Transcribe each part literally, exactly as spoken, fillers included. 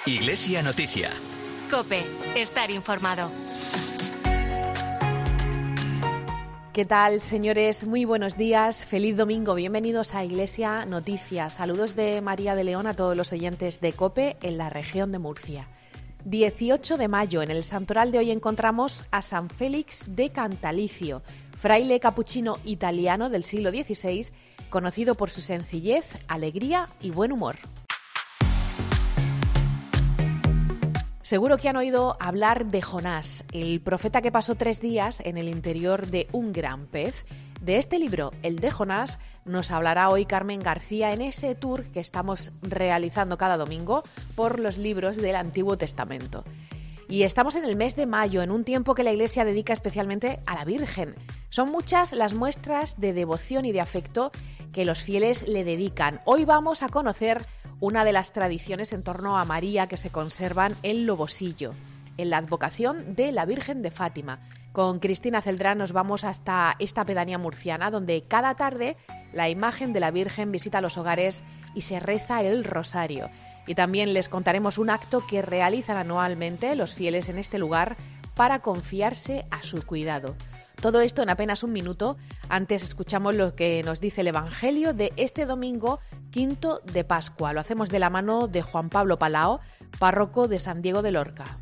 Iglesia Noticia. COPE. Estar informado. ¿Qué tal, señores? Muy buenos días. Feliz domingo. Bienvenidos a Iglesia Noticia. Saludos de María de León a todos los oyentes de COPE en la región de Murcia. dieciocho de mayo. En el santoral de hoy encontramos a San Félix de Cantalicio, fraile capuchino italiano del siglo dieciséis, conocido por su sencillez, alegría y buen humor. Seguro que han oído hablar de Jonás, el profeta que pasó tres días en el interior de un gran pez. De este libro, el de Jonás, nos hablará hoy Carmen García en ese tour que estamos realizando cada domingo por los libros del Antiguo Testamento. Y estamos en el mes de mayo, en un tiempo que la Iglesia dedica especialmente a la Virgen. Son muchas las muestras de devoción y de afecto que los fieles le dedican. Hoy vamos a conocer una de las tradiciones en torno a María que se conservan en Lobosillo, en la advocación de la Virgen de Fátima. Con Cristina Celdrán nos vamos hasta esta pedanía murciana, donde cada tarde la imagen de la Virgen visita los hogares y se reza el rosario. Y también les contaremos un acto que realizan anualmente los fieles en este lugar para confiarse a su cuidado. Todo esto en apenas un minuto. Antes escuchamos lo que nos dice el Evangelio de este domingo quinto de Pascua. Lo hacemos de la mano de Juan Pablo Palao, párroco de San Diego de Lorca.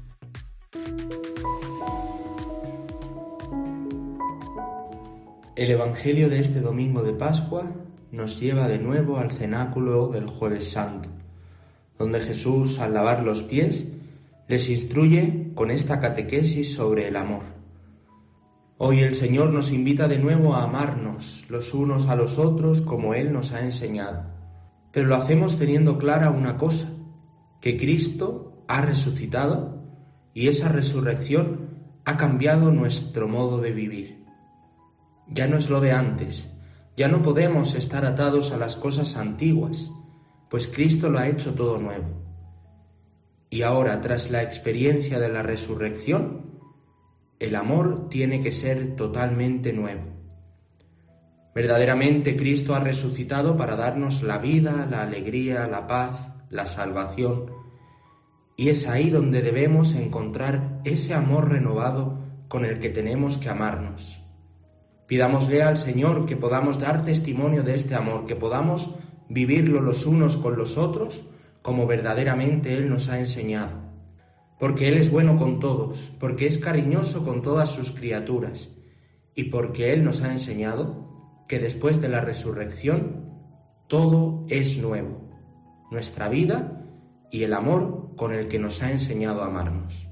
El Evangelio de este domingo de Pascua nos lleva de nuevo al cenáculo del Jueves Santo, donde Jesús, al lavar los pies, les instruye con esta catequesis sobre el amor. Hoy el Señor nos invita de nuevo a amarnos los unos a los otros como Él nos ha enseñado. Pero lo hacemos teniendo clara una cosa, que Cristo ha resucitado y esa resurrección ha cambiado nuestro modo de vivir. Ya no es lo de antes, ya no podemos estar atados a las cosas antiguas, pues Cristo lo ha hecho todo nuevo. Y ahora, tras la experiencia de la resurrección, el amor tiene que ser totalmente nuevo. Verdaderamente Cristo ha resucitado para darnos la vida, la alegría, la paz, la salvación, y es ahí donde debemos encontrar ese amor renovado con el que tenemos que amarnos. Pidámosle al Señor que podamos dar testimonio de este amor, que podamos vivirlo los unos con los otros como verdaderamente Él nos ha enseñado. Porque Él es bueno con todos, porque es cariñoso con todas sus criaturas y porque Él nos ha enseñado que después de la resurrección todo es nuevo, nuestra vida y el amor con el que nos ha enseñado a amarnos.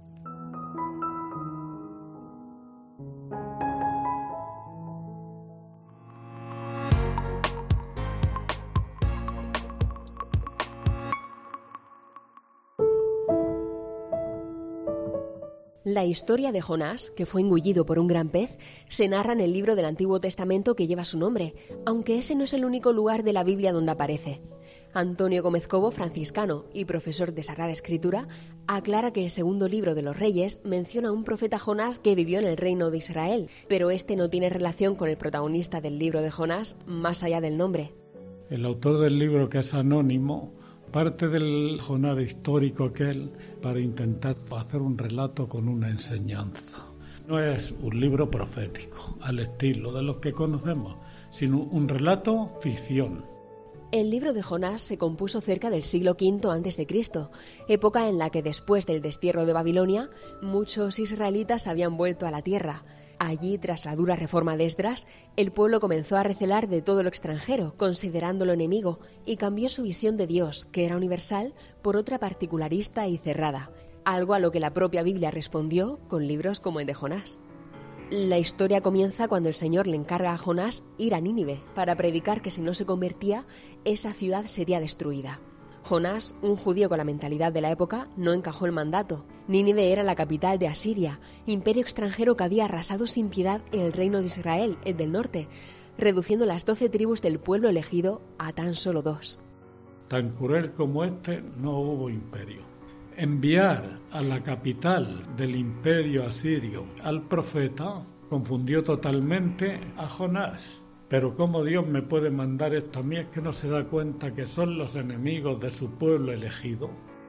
La historia de Jonás, que fue engullido por un gran pez, se narra en el libro del Antiguo Testamento que lleva su nombre, aunque ese no es el único lugar de la Biblia donde aparece. Antonio Gómez Cobo, franciscano y profesor de Sagrada Escritura, aclara que el segundo libro de los Reyes menciona a un profeta Jonás que vivió en el reino de Israel, pero este no tiene relación con el protagonista del libro de Jonás, más allá del nombre. El autor del libro, que es anónimo, parte del Jonás histórico aquel para intentar hacer un relato con una enseñanza. No es un libro profético, al estilo de los que conocemos, sino un relato ficción. El libro de Jonás se compuso cerca del siglo quinto antes de Cristo, época en la que después del destierro de Babilonia, muchos israelitas habían vuelto a la tierra. Allí, tras la dura reforma de Esdras, el pueblo comenzó a recelar de todo lo extranjero, considerándolo enemigo, y cambió su visión de Dios, que era universal, por otra particularista y cerrada, algo a lo que la propia Biblia respondió con libros como el de Jonás. La historia comienza cuando el Señor le encarga a Jonás ir a Nínive para predicar que si no se convertía, esa ciudad sería destruida. Jonás, un judío con la mentalidad de la época, no encajó el mandato. Nínive era la capital de Asiria, imperio extranjero que había arrasado sin piedad el reino de Israel, el del norte, reduciendo las doce tribus del pueblo elegido a tan solo dos. Tan cruel como este no hubo imperio. Enviar a la capital del imperio asirio al profeta confundió totalmente a Jonás. Pero ¿cómo Dios me puede mandar esto a mí? ¿Es que no se da cuenta que son los enemigos de su pueblo elegido?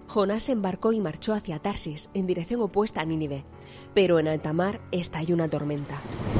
Jonás se embarcó y marchó hacia Tarsis, en dirección opuesta a Nínive. Pero en alta mar estalló una tormenta.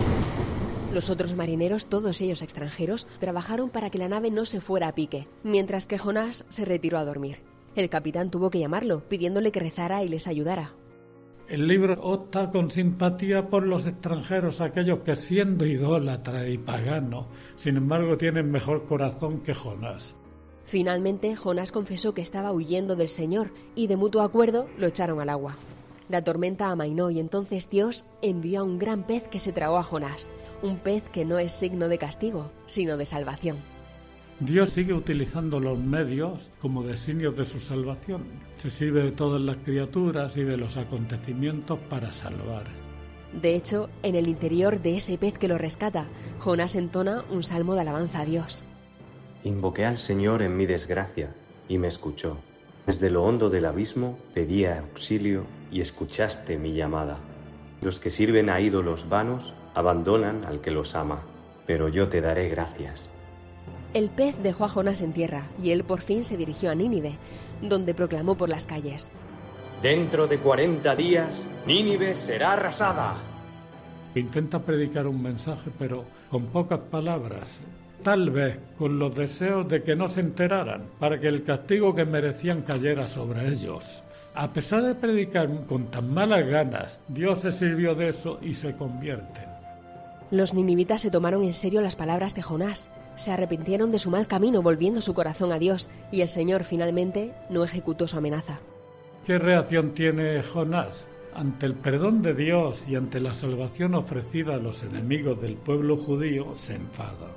Los otros marineros, todos ellos extranjeros, trabajaron para que la nave no se fuera a pique, mientras que Jonás se retiró a dormir. El capitán tuvo que llamarlo, pidiéndole que rezara y les ayudara. El libro opta con simpatía por los extranjeros, aquellos que siendo idólatras y paganos, sin embargo tienen mejor corazón que Jonás. Finalmente, Jonás confesó que estaba huyendo del Señor y de mutuo acuerdo lo echaron al agua. La tormenta amainó y entonces Dios envió a un gran pez que se tragó a Jonás, un pez que no es signo de castigo, sino de salvación. Dios sigue utilizando los medios como designios de su salvación. Se sirve de todas las criaturas y de los acontecimientos para salvar. De hecho, en el interior de ese pez que lo rescata, Jonás entona un salmo de alabanza a Dios. Invoqué al Señor en mi desgracia, y me escuchó. Desde lo hondo del abismo pedí auxilio, y escuchaste mi llamada. Los que sirven a ídolos vanos abandonan al que los ama, pero yo te daré gracias. El pez dejó a Jonás en tierra, y él por fin se dirigió a Nínive, donde proclamó por las calles: Dentro de cuarenta días, Nínive será arrasada. Intenta predicar un mensaje, pero con pocas palabras, tal vez con los deseos de que no se enteraran, para que el castigo que merecían cayera sobre ellos. A pesar de predicar con tan malas ganas, Dios se sirvió de eso y se convierten. Los ninivitas se tomaron en serio las palabras de Jonás, se arrepintieron de su mal camino volviendo su corazón a Dios, y el Señor finalmente no ejecutó su amenaza. ¿Qué reacción tiene Jonás? Ante el perdón de Dios y ante la salvación ofrecida a los enemigos del pueblo judío, se enfada.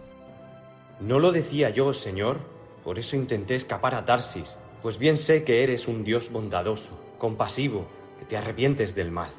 ¿No lo decía yo, Señor? Por eso intenté escapar a Tarsis, pues bien sé que eres un Dios bondadoso, compasivo, que te arrepientes del mal.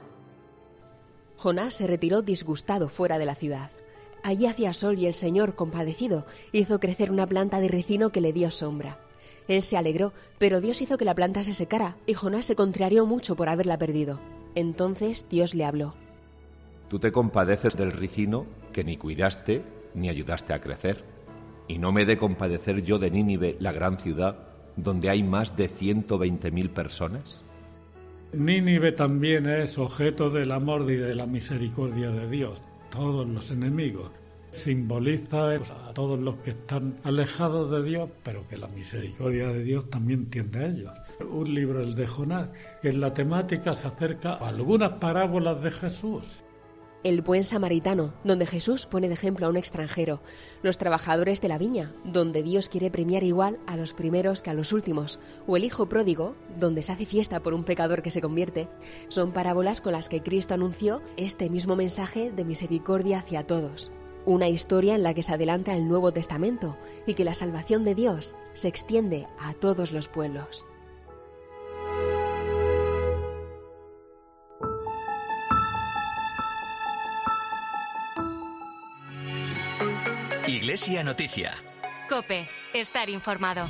Jonás se retiró disgustado fuera de la ciudad. Allí hacía sol y el Señor, compadecido, hizo crecer una planta de ricino que le dio sombra. Él se alegró, pero Dios hizo que la planta se secara y Jonás se contrarió mucho por haberla perdido. Entonces Dios le habló. Tú te compadeces del ricino que ni cuidaste ni ayudaste a crecer. ¿Y no me he de compadecer yo de Nínive, la gran ciudad, donde hay más de ciento veinte mil personas? Nínive también es objeto del amor y de la misericordia de Dios. Todos los enemigos. Simboliza a todos los que están alejados de Dios, pero que la misericordia de Dios también tiende a ellos. Un libro, el de Jonás, que en la temática se acerca a algunas parábolas de Jesús. El buen samaritano, donde Jesús pone de ejemplo a un extranjero. Los trabajadores de la viña, donde Dios quiere premiar igual a los primeros que a los últimos. O el hijo pródigo, donde se hace fiesta por un pecador que se convierte. Son parábolas con las que Cristo anunció este mismo mensaje de misericordia hacia todos. Una historia en la que se adelanta el Nuevo Testamento y que la salvación de Dios se extiende a todos los pueblos. Iglesia Noticia. COPE. Estar informado.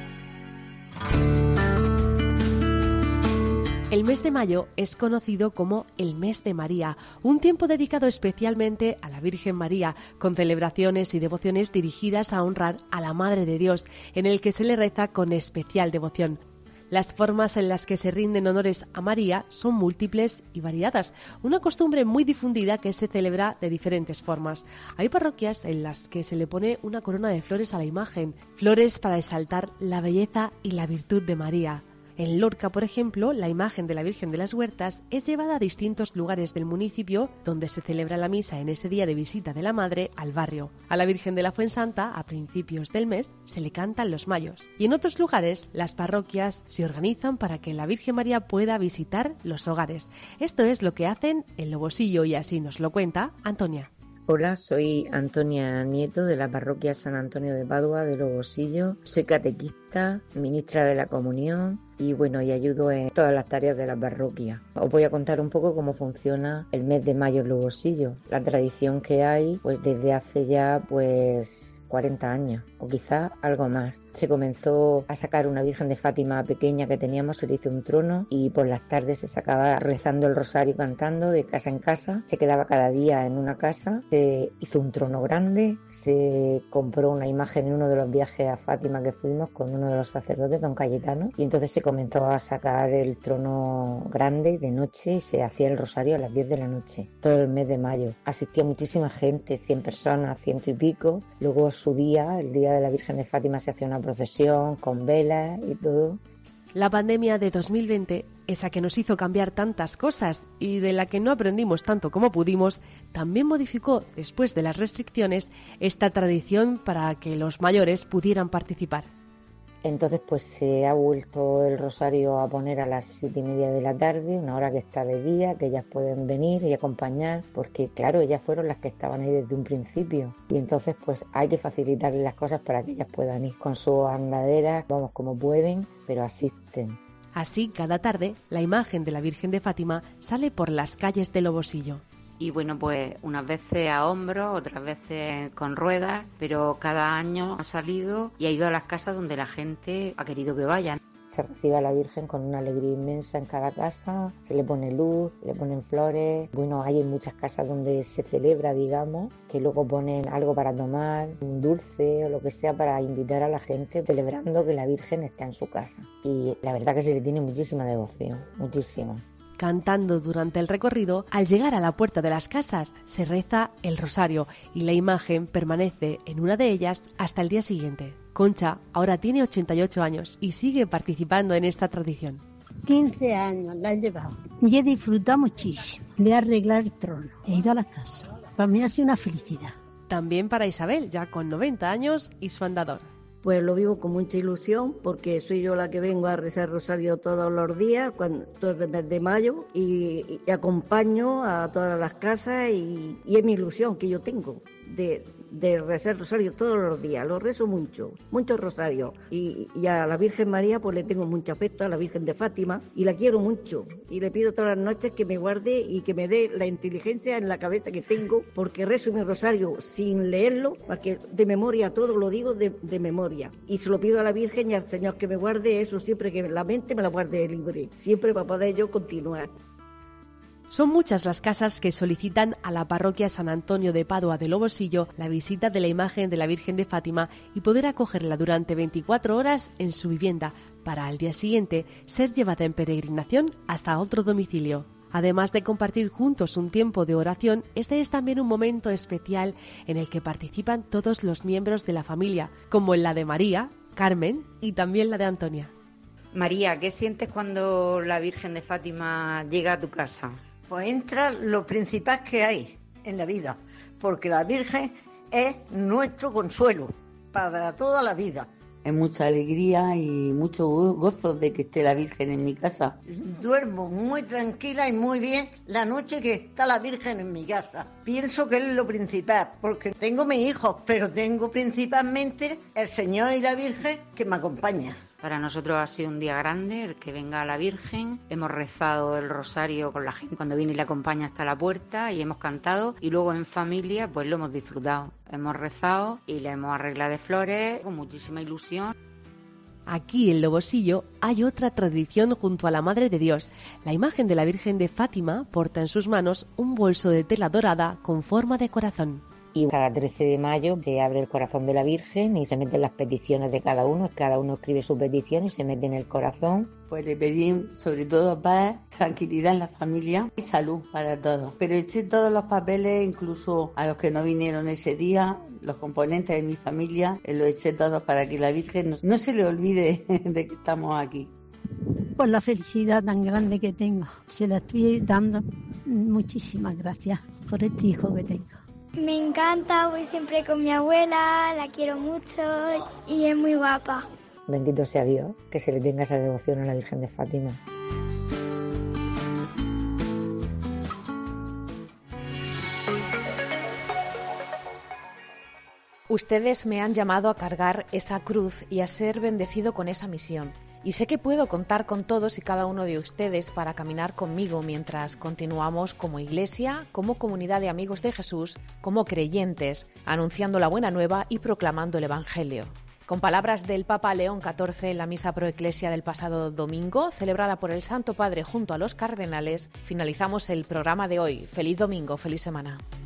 El mes de mayo es conocido como el mes de María, un tiempo dedicado especialmente a la Virgen María, con celebraciones y devociones dirigidas a honrar a la Madre de Dios, en el que se le reza con especial devoción. Las formas en las que se rinden honores a María son múltiples y variadas, una costumbre muy difundida que se celebra de diferentes formas. Hay parroquias en las que se le pone una corona de flores a la imagen, flores para exaltar la belleza y la virtud de María. En Lorca, por ejemplo, la imagen de la Virgen de las Huertas es llevada a distintos lugares del municipio donde se celebra la misa en ese día de visita de la Madre al barrio. A la Virgen de la Fuensanta, a principios del mes, se le cantan los mayos. Y en otros lugares, las parroquias se organizan para que la Virgen María pueda visitar los hogares. Esto es lo que hacen en Lobosillo y así nos lo cuenta Antonia. Hola, soy Antonia Nieto de la parroquia San Antonio de Padua de Lobosillo. Soy catequista, ministra de la comunión y bueno, y ayudo en todas las tareas de la parroquia. Os voy a contar un poco cómo funciona el mes de mayo en Lobosillo. La tradición que hay pues desde hace ya pues cuarenta años o quizás algo más. Se comenzó a sacar una Virgen de Fátima pequeña que teníamos, se le hizo un trono y por las tardes se sacaba rezando el rosario, cantando de casa en casa. Se quedaba cada día en una casa, se hizo un trono grande, se compró una imagen en uno de los viajes a Fátima que fuimos con uno de los sacerdotes, don Cayetano, y entonces se comenzó a sacar el trono grande de noche y se hacía el rosario a las diez de la noche, todo el mes de mayo. Asistía muchísima gente, cien personas, ciento y pico. Luego su día, el día de la Virgen de Fátima, se hacía una procesión con velas y todo. La pandemia de dos mil veinte, esa que nos hizo cambiar tantas cosas y de la que no aprendimos tanto como pudimos, también modificó, después de las restricciones, esta tradición para que los mayores pudieran participar. Entonces pues se ha vuelto el rosario a poner a las siete y media de la tarde, una hora que está de día, que ellas pueden venir y acompañar, porque claro, ellas fueron las que estaban ahí desde un principio y entonces pues hay que facilitarles las cosas para que ellas puedan ir con su andadera, vamos como pueden, pero asisten. Así, cada tarde, la imagen de la Virgen de Fátima sale por las calles de Lobosillo. Y bueno, pues unas veces a hombros, otras veces con ruedas, pero cada año ha salido y ha ido a las casas donde la gente ha querido que vayan. Se recibe a la Virgen con una alegría inmensa en cada casa, se le pone luz, le ponen flores. Bueno, hay muchas casas donde se celebra, digamos, que luego ponen algo para tomar, un dulce o lo que sea para invitar a la gente, celebrando que la Virgen está en su casa. Y la verdad que se le tiene muchísima devoción, muchísima. Cantando durante el recorrido, al llegar a la puerta de las casas se reza el rosario y la imagen permanece en una de ellas hasta el día siguiente. Concha ahora tiene ochenta y ocho años y sigue participando en esta tradición. quince años la he llevado y he disfrutado muchísimo de arreglar el trono. He ido a la casa. Para mí ha sido una felicidad. También para Isabel, ya con noventa años y su andador. Pues lo vivo con mucha ilusión porque soy yo la que vengo a rezar rosario todos los días, cuando, todo el mes de mayo, y, y acompaño a todas las casas y, y es mi ilusión que yo tengo de, de rezar rosario todos los días. Lo rezo mucho, mucho rosario. Y, y a la Virgen María pues le tengo mucho afecto, a la Virgen de Fátima, y la quiero mucho. Y le pido todas las noches que me guarde y que me dé la inteligencia en la cabeza que tengo, porque rezo mi rosario sin leerlo, porque de memoria todo lo digo de, de memoria. Y se lo pido a la Virgen y al Señor que me guarde eso, siempre que la mente me la guarde libre, siempre para poder yo continuar. Son muchas las casas que solicitan a la parroquia San Antonio de Padua de Lobosillo la visita de la imagen de la Virgen de Fátima y poder acogerla durante veinticuatro horas en su vivienda para al día siguiente ser llevada en peregrinación hasta otro domicilio. Además de compartir juntos un tiempo de oración, este es también un momento especial en el que participan todos los miembros de la familia, como en la de María, Carmen y también la de Antonia. María, ¿qué sientes cuando la Virgen de Fátima llega a tu casa? Pues entra lo principal que hay en la vida, porque la Virgen es nuestro consuelo para toda la vida. Es mucha alegría y mucho gozo de que esté la Virgen en mi casa. Duermo muy tranquila y muy bien la noche que está la Virgen en mi casa. Pienso que es lo principal, porque tengo mis hijos, pero tengo principalmente el Señor y la Virgen que me acompañan. Para nosotros ha sido un día grande el que venga la Virgen. Hemos rezado el rosario con la gente cuando viene y la acompaña hasta la puerta y hemos cantado. Y luego en familia pues lo hemos disfrutado. Hemos rezado y le hemos arreglado de flores con muchísima ilusión. Aquí en Lobosillo hay otra tradición junto a la Madre de Dios. La imagen de la Virgen de Fátima porta en sus manos un bolso de tela dorada con forma de corazón. Y cada trece de mayo se abre el corazón de la Virgen y se meten las peticiones de cada uno. Cada uno escribe su petición y se mete en el corazón. Pues le pedí sobre todo paz, tranquilidad en la familia y salud para todos. Pero eché todos los papeles, incluso a los que no vinieron ese día, los componentes de mi familia, los eché todos para que la Virgen no, no se le olvide de que estamos aquí. Por la felicidad tan grande que tengo, se la estoy dando. Muchísimas gracias por este hijo que tengo. Me encanta, voy siempre con mi abuela, la quiero mucho y es muy guapa. Bendito sea Dios, que se le tenga esa devoción a la Virgen de Fátima. Ustedes me han llamado a cargar esa cruz y a ser bendecido con esa misión. Y sé que puedo contar con todos y cada uno de ustedes para caminar conmigo mientras continuamos como Iglesia, como comunidad de amigos de Jesús, como creyentes, anunciando la buena nueva y proclamando el Evangelio. Con palabras del Papa León catorce en la misa pro Ecclesia del pasado domingo, celebrada por el Santo Padre junto a los cardenales, finalizamos el programa de hoy. Feliz domingo, feliz semana.